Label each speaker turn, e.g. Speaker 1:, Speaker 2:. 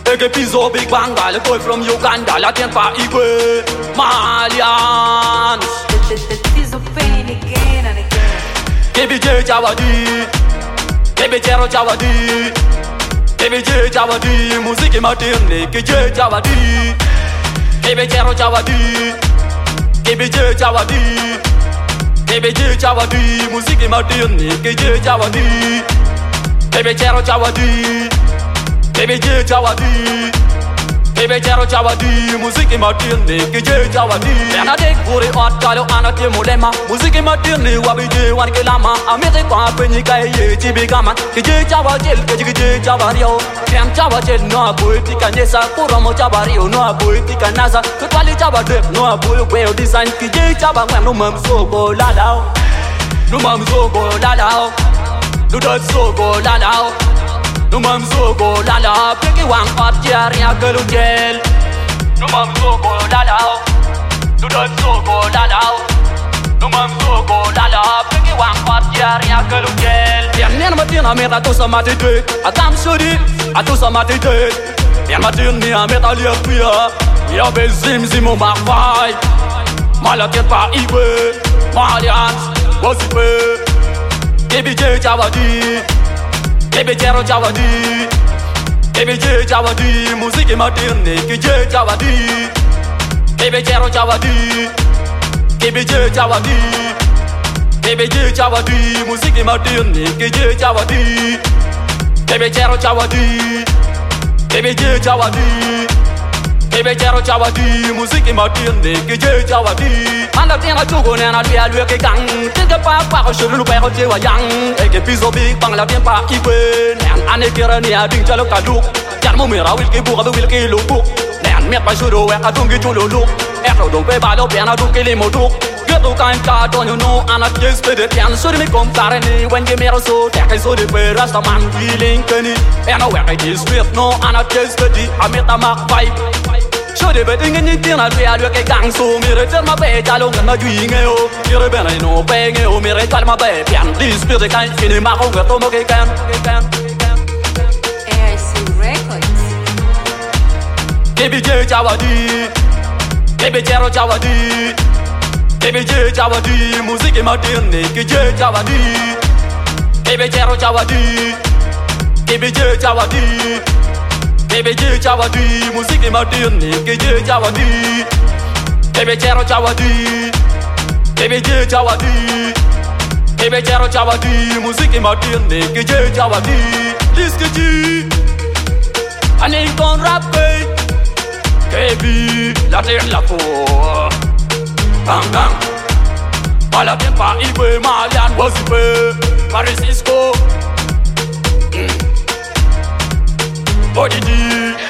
Speaker 1: Eke piso Big Banga, le boy from Uganda, la tient pas Igwe, Malians.
Speaker 2: Tizo pain again and again.
Speaker 1: KBJ Jawadi, KBJ Jawadi, KBJ Jawadi, muziki materne, KJ Jawadi, KBJ Jawadi, KBJ Jawadi, KBJ Jawadi, muziki materne, KJ Jawadi, KBJ Jawadi, KBJ Jawadi, KBJ Jawadi, muziki materne, KJ Jawadi. Bernadette Guri Otalo Anate Mulema, muziki materne, Wabije Wankelama, Amete Kwa Penika Chibigama, KJ Jawadi, KJ Javario, Kem Jawadi, no Poetica Nessa, Kuromo Javario, no Poetica Nasa, Kutwali Javade, no Poe design, KJ Java, no Mam Soko Lalao, no Mam Soko Lalao, no Dot Soko Lalao. No mam soko lala, peki wang up jaria gelugel. No mam soko lala, no dat soko lala. No mam soko lala, peki wang up jaria gelugel. Bien nen matina meta to samate de, atam sudi, atu samate de. Bien matin ni ameta liapia, ya bezim zimo marfai. Malaket pa iwe, Malians, wasipe. KBJ Jawadi. KBJ Jawadi, KBJ Jawadi, muziki materne, KJ Jawadi, KBJ Jawadi, KBJ Jawadi, KBJ Jawadi, muziki materne, KJ Jawadi, KBJ Jawadi, KBJ Jawadi, KBJ Jawadi, muziki materne, KJ Jawadi. Anda tiena chugo nena dia lue ke gang, tiga pa ko shuru pa ko jewa yang. Eke piso Big Bang la bien pa iwe, nen ane kira ni ading jalo kaduk. Jan mo mira wil ke buka wil ke lubuk. Nen met pa shuru we adungi chululu. Ero don pe balo piano du ke limo duk. Getu kan ka don you know ana just de piano so me compare ni when you mero so take so de pe rasta man feeling keni. Eno we ke swift no ana just de ameta mak vibe. Show de beding in tina dia lu ke gang so mire ter ma be jalo ngana juinge o mire bena no penge o mire tal ma be pian dis pe de kan fini ma ko to mo ke kan
Speaker 2: AIC Records.
Speaker 1: KBJ Jawadi, KBJ Jawadi, KBJ Jawadi, muziki materne, KJ Jawadi, KBJ Jawadi, KBJ Jawadi, KBJ Jawadi, muziki materne, KJ Jawadi, KBJ Jawadi, KBJ Jawadi, KBJ Jawadi, muziki materne, KJ Jawadi. Lisketi, ane kon rap KB, la terre la peau. Bang bang, ala bien pa Igwe, Malian, Wasipe, Paris Cisco. Odidi.